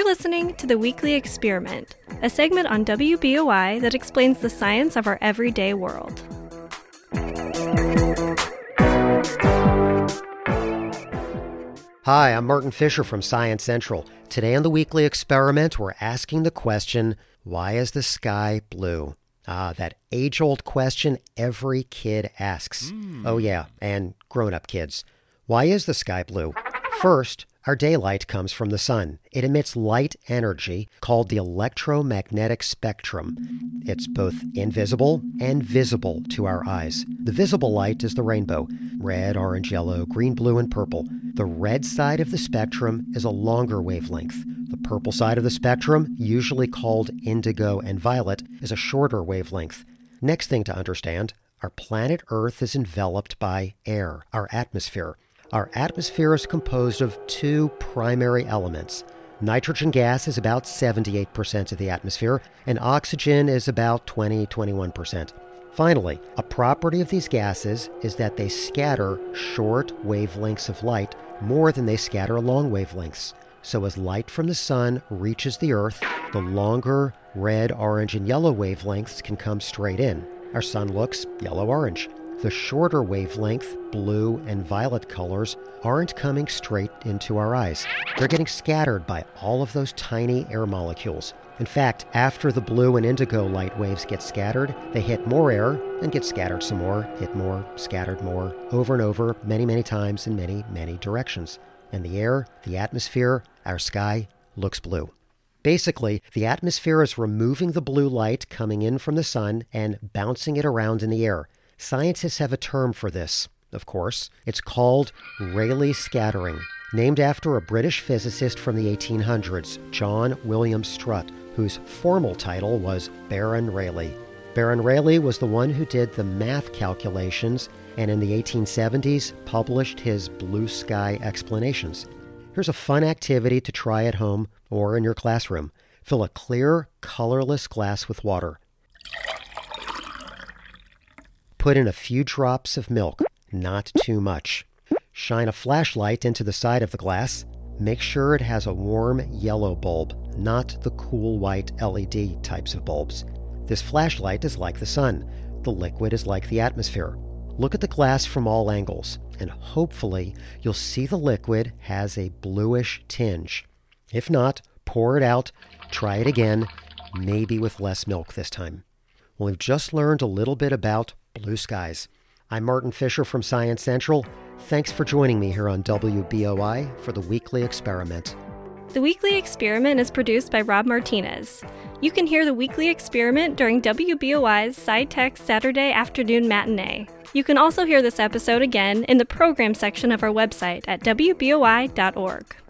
listening to The Weekly Experiment, a segment on WBOI that explains the science of our everyday world. Hi, I'm Martin Fisher from Science Central. Today on The Weekly Experiment, we're asking the question, why is the sky blue? That age-old question every kid asks. Oh yeah, and grown-up kids. Why is the sky blue? First, our daylight comes from the sun. It emits light energy called the electromagnetic spectrum. It's both invisible and visible to our eyes. The visible light is the rainbow: red, orange, yellow, green, blue, and purple. The red side of the spectrum is a longer wavelength. The purple side of the spectrum, usually called indigo and violet, is a shorter wavelength. Next thing to understand, our planet Earth is enveloped by air, our atmosphere. Our atmosphere is composed of two primary elements. Nitrogen gas is about 78% of the atmosphere, and oxygen is about 21%. Finally, a property of these gases is that they scatter short wavelengths of light more than they scatter long wavelengths. So as light from the sun reaches the Earth, the longer red, orange, and yellow wavelengths can come straight in. Our sun looks yellow-orange. The shorter wavelength, blue and violet colors, aren't coming straight into our eyes. They're getting scattered by all of those tiny air molecules. In fact, after the blue and indigo light waves get scattered, they hit more air and get scattered some more, hit more, scattered more, over and over, many, many times in many, many directions. And the air, the atmosphere, our sky looks blue. Basically, the atmosphere is removing the blue light coming in from the sun and bouncing it around in the air. Scientists have a term for this, of course. It's called Rayleigh scattering, named after a British physicist from the 1800s, John William Strutt, whose formal title was Baron Rayleigh. Baron Rayleigh was the one who did the math calculations and in the 1870s published his blue sky explanations. Here's a fun activity to try at home or in your classroom. Fill a clear, colorless glass with water. Put in a few drops of milk, not too much. Shine a flashlight into the side of the glass. Make sure it has a warm yellow bulb, not the cool white LED types of bulbs. This flashlight is like the sun. The liquid is like the atmosphere. Look at the glass from all angles, and hopefully you'll see the liquid has a bluish tinge. If not, pour it out, try it again, maybe with less milk this time. Well, we've just learned a little bit about blue skies. I'm Martin Fisher from Science Central. Thanks for joining me here on WBOI for The Weekly Experiment. The Weekly Experiment is produced by Rob Martinez. You can hear The Weekly Experiment during WBOI's SciTech Saturday afternoon matinee. You can also hear this episode again in the program section of our website at WBOI.org.